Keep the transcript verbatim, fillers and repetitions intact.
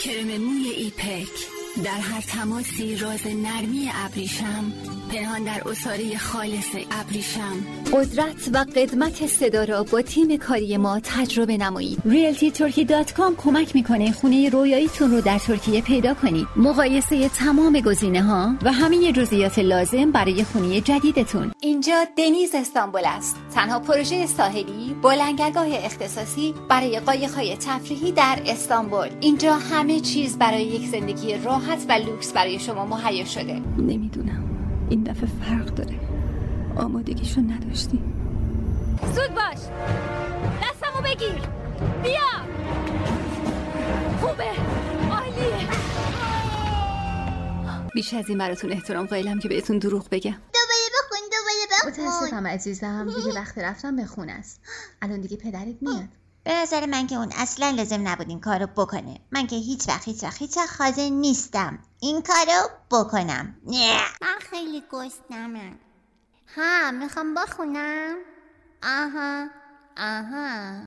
کرم موی ایپک در هر تماسی راز نرمی ابریشم پنهان در عصاره خالص ابریشم. قدرت و قدمت صدا را با تیم کاری ما تجربه نمایید. ریلتی ترکی دات کام کمک میکنه خونه رویاییتون رو در ترکیه پیدا کنید. مقایسه تمام گزینه‌ها و همه جزئیات لازم برای خونه جدیدتون. اینجا دنیز استانبول است. تنها پروژه ساحلی با لنگرگاه اختصاصی برای قایق‌های تفریحی در استانبول. اینجا همه چیز برای یک زندگی راحت و لوکس برای شما مهیا شده. نمیدونم این دفعه فرق داره. آمادگیشو نداشتیم. زود باش، دستمو بگیر، بیا. خوبه، عالیه. بیش از این براتون احترام قائلم که بهتون دروغ بگم. دوباره بخون دوباره بخون. متاسفم عزیزم، دیگه وقت رفتن به خونه است. الان دیگه پدرت میاد. به نظر من که اون اصلا لازم نبود این کارو بکنه. من که هیچ وقت هیچ وقت هیچ وقت حاضر نیستم این کارو بکنم. نه من خیلی گشنمم. ها میخوام بخونم. آها آها